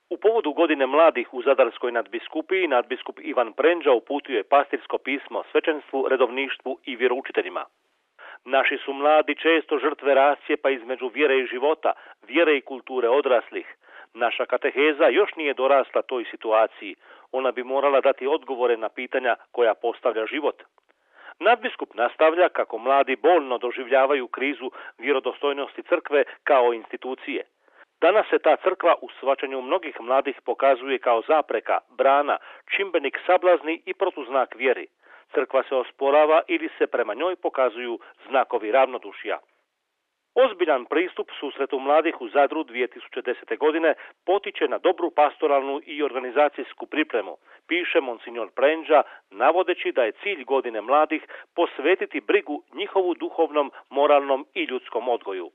U povodu godine mladih u Zadarskoj nadbiskupiji, nadbiskup Ivan Prendža uputio je pastirsko pismo svećenstvu, redovništvu i vjeroučiteljima. Naši su mladi često žrtve rascijepa između vjere i života, vjere i kulture odraslih. Naša kateheza još nije dorasla toj situaciji. Ona bi morala dati odgovore na pitanja koja postavlja život. Nadbiskup nastavlja kako mladi bolno doživljavaju krizu vjerodostojnosti crkve kao institucije. Danas se ta crkva u shvaćanju mnogih mladih pokazuje kao zapreka, brana, čimbenik sablazni i protuznak vjeri. Crkva se osporava ili se prema njoj pokazuju znakovi ravnodušja. Ozbiljan pristup susretu mladih u Zadru 2010. godine potiče na dobru pastoralnu i organizacijsku pripremu, piše monsignor Prendža, navodeći da je cilj godine mladih posvetiti brigu njihovu duhovnom, moralnom i ljudskom odgoju.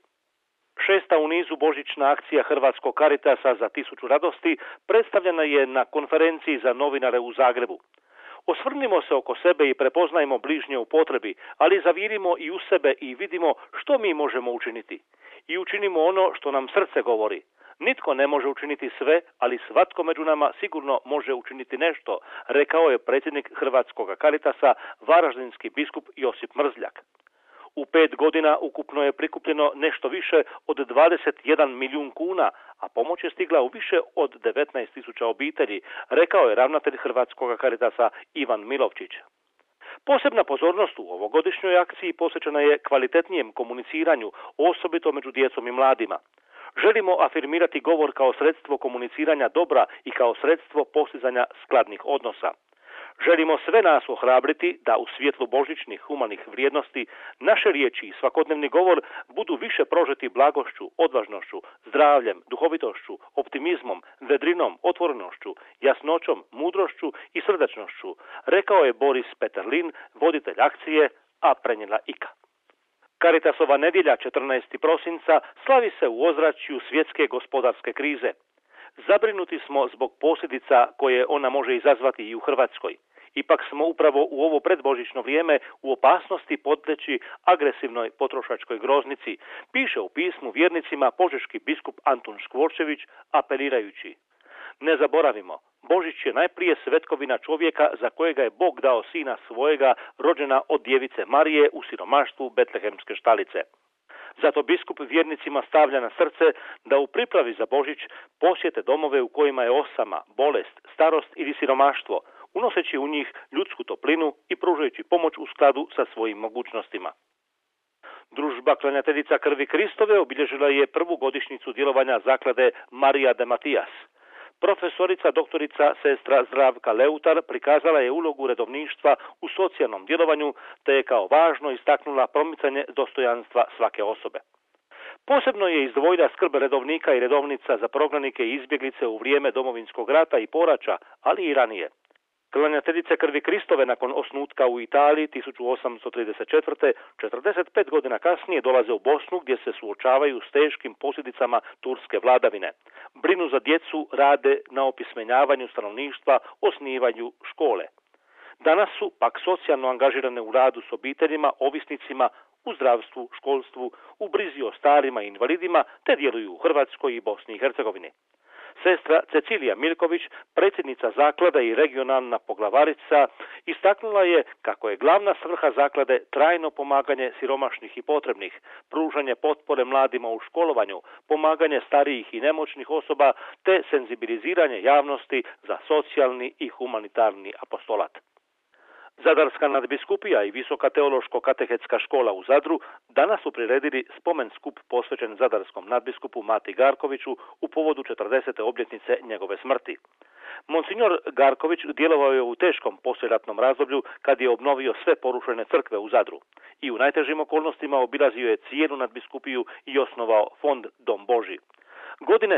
6. u nizu božićna akcija Hrvatskog Caritasa za 1000 radosti predstavljena je na konferenciji za novinare u Zagrebu. Osvrnimo se oko sebe i prepoznajmo bližnje u potrebi, ali zavirimo i u sebe i vidimo što mi možemo učiniti. I učinimo ono što nam srce govori. Nitko ne može učiniti sve, ali svatko među nama sigurno može učiniti nešto, rekao je predsjednik Hrvatskog Caritasa, varaždinski biskup Josip Mrzljak. U 5 godina ukupno je prikupljeno nešto više od 21 milijun kuna, a pomoć je stigla u više od 19.000 obitelji, rekao je ravnatelj Hrvatskog Caritasa Ivan Milovčić. Posebna pozornost u ovogodišnjoj akciji posvećena je kvalitetnijem komuniciranju, osobito među djecom i mladima. Želimo afirmirati govor kao sredstvo komuniciranja dobra i kao sredstvo postizanja skladnih odnosa. Želimo sve nas ohrabriti da u svjetlu božićnih humanih vrijednosti naše riječi i svakodnevni govor budu više prožeti blagošću, odvažnošću, zdravljem, duhovitošću, optimizmom, vedrinom, otvorenošću, jasnoćom, mudrošću i srdačnošću, rekao je Boris Peterlin, voditelj akcije, a prenijela Ika. Caritasova nedjelja 14. prosinca slavi se u ozračju svjetske gospodarske krize. Zabrinuti smo zbog posljedica koje ona može izazvati i u Hrvatskoj. Ipak smo upravo u ovo predbožićno vrijeme u opasnosti podleći agresivnoj potrošačkoj groznici, piše u pismu vjernicima požeški biskup Antun Škvorčević, apelirajući: ne zaboravimo, Božić je najprije svetkovina čovjeka za kojega je Bog dao sina svojega, rođena od djevice Marije u siromaštvu Betlehemske štalice. Zato biskup vjernicima stavlja na srce da u pripravi za Božić posjete domove u kojima je osama, bolest, starost ili siromaštvo, unoseći u njih ljudsku toplinu i pružajući pomoć u skladu sa svojim mogućnostima. Družba Klanjateljica krvi Kristove obilježila je prvu godišnjicu djelovanja zaklade Marija de Matijas. Profesorica doktorica sestra Zdravka Leutar prikazala je ulogu redovništva u socijalnom djelovanju te je kao važno istaknula promicanje dostojanstva svake osobe. Posebno je izdvojila skrb redovnika i redovnica za prognanike i izbjeglice u vrijeme Domovinskog rata i poraća, ali i ranije. Klanjateljice krvi Kristove nakon osnutka u Italiji 1834. 45 godina kasnije dolaze u Bosnu gdje se suočavaju s teškim posljedicama turske vladavine. Brinu za djecu, rade na opismenjavanju stanovništva, osnivanju škole. Danas su pak socijalno angažirane u radu s obiteljima, ovisnicima, u zdravstvu, školstvu, u brizi o starima i invalidima, te djeluju u Hrvatskoj i Bosni i Hercegovini. Sestra Cecilija Miljković, predsjednica zaklade i regionalna poglavarica, istaknula je kako je glavna svrha zaklade trajno pomaganje siromašnih i potrebnih, pružanje potpore mladima u školovanju, pomaganje starijih i nemoćnih osoba te senzibiliziranje javnosti za socijalni i humanitarni apostolat. Zadarska nadbiskupija i Visoka teološko-katehetska škola u Zadru danas su priredili spomen skup posvećen zadarskom nadbiskupu Mati Garkoviću u povodu 40. obljetnice njegove smrti. Monsignor Garković djelovao je u teškom poslijeratnom razdoblju kad je obnovio sve porušene crkve u Zadru i u najtežim okolnostima obilazio je cijelu nadbiskupiju i osnovao fond Dom Božji. Godine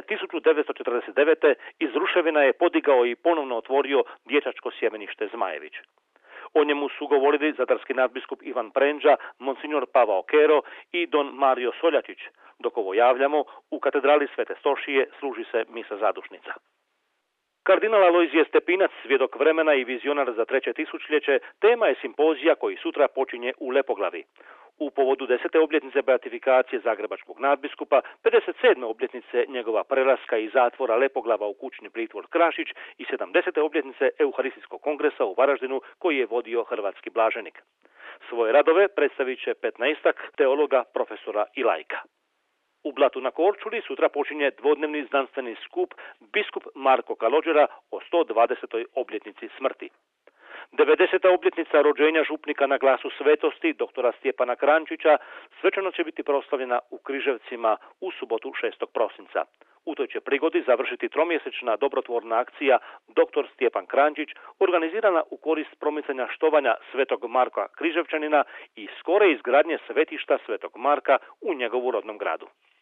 1949. iz ruševina je podigao i ponovno otvorio dječačko sjemenište Zmajević. O njemu su govorili zadarski nadbiskup Ivan Prendža, monsignor Pavao Kero i don Mario Soljačić, dok ovo javljamo, u katedrali Svete Stošije služi se misa zadušnica. Kardinal Alojzije Stepinac, svjedok vremena i vizionar za treće tisućljeće, tema je simpozija koji sutra počinje u Lepoglavi. U povodu 10. obljetnice beatifikacije zagrebačkog nadbiskupa, 57. obljetnice njegova prelaska iz zatvora Lepoglava u kućni pritvor Krašić i 70. obljetnice Euharistijskog kongresa u Varaždinu koji je vodio hrvatski blaženik. Svoje radove predstavit će 15 teologa, profesora i laika. U Blatu na Korčuli sutra počinje dvodnevni znanstveni skup biskup Marko Kalođera o 120. obljetnici smrti. 90. obljetnica rođenja župnika na Glasu svetosti, doktora Stjepana Krančića, svečano će biti proslavljena u Križevcima u subotu 6. prosinca. U toj će prigodi završiti tromjesečna dobrotvorna akcija Dr. Stjepan Krančić, organizirana u korist promicanja štovanja Svetog Marka Križevčanina i skore izgradnje svetišta Svetog Marka u njegovu rodnom gradu.